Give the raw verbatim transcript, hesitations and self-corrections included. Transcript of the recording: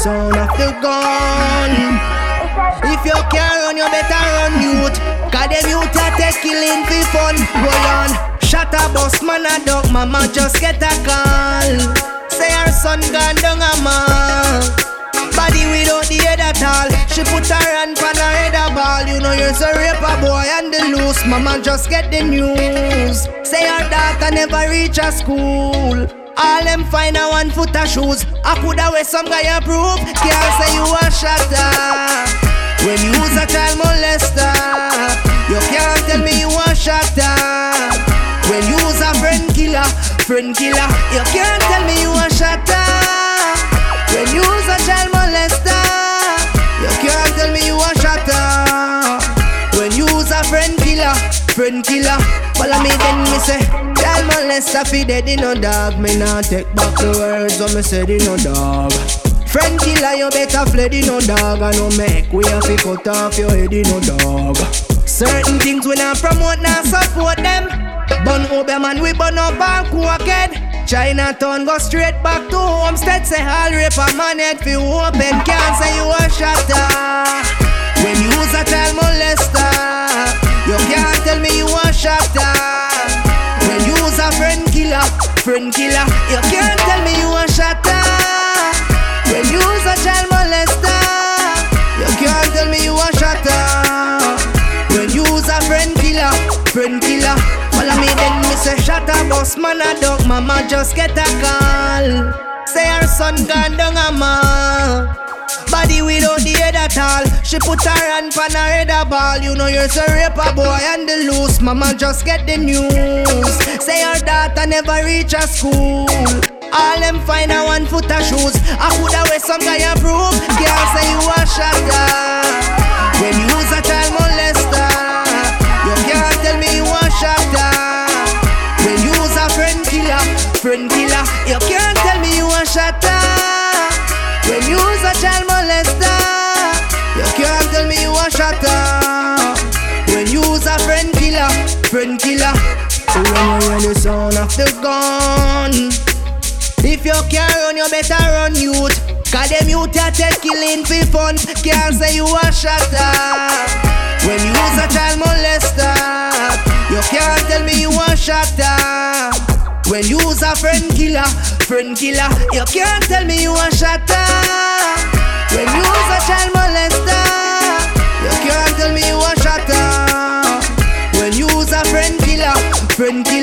sound of the gun. If you can't run, you better run, youth. Cause them youth a take killing for fun. Roll on, shut a bus, man a duck. Mama just get a call. Say her son gone down a man. Body without the head at all. She put her hand on her head a ball. You know you're a raper boy and the loose. Mama just get the news. Say her daughter never reach a school. All them find a one foot of shoes. I coulda wear some guy approve. Can't say you a shatter when you was a child molester. You can't tell me you a shatter when you was a friend killer. Friend killer. You can't tell me you a shatter when you was a child molester. You can't tell me you a shatter when you was a friend killer. Friend killer. Follow me then me say child molester fi dead in no dog. Me nah take back the words when me said in no dog. Friend killer you better fled in no dog. I no make we have to cut off your head in no dog. Certain things we not promote, not support them. Bun over man we burn up and crooked. Chinatown go straight back to Homestead. Say all rape a man head fi open. Can't say you a shatter when you was a child molester. You can't tell me you a shatter when you was a friend killer. Friend killer. You can't tell me you a shatter when you was a child molester. You can't tell me you a shatter when you was a friend killer. Friend killer. Follow me then me say shatter boss man a duck. Mama just get a call. Say her son gone down a man. Body without the head at all. She put her hand on her head a ball. You know you're a raper boy and the loose. Mama just get the news. Say her daughter never reach a school. All them find a one foot of shoes. I coulda wear some guy approve. Can't say you a shatter when you was a child molester. You can't tell me you a shatter when you was a friend killer. Friend killer. You can't tell me you a shatter when you was a child molester. You can't tell me you a shatter when you was a friend killer. Friend killer. When you hear the sound of the gun, if you can't run, you better run, youth. Cause them youth a take killing for fun. Can't say you a shatter when you was a child molester. You can't tell me you a shatter when you was a friend killer. Friend killer. You can't tell me you a shatter when you was a child molester. You can't tell me you a shatter when you was a friend killer. Friend killer.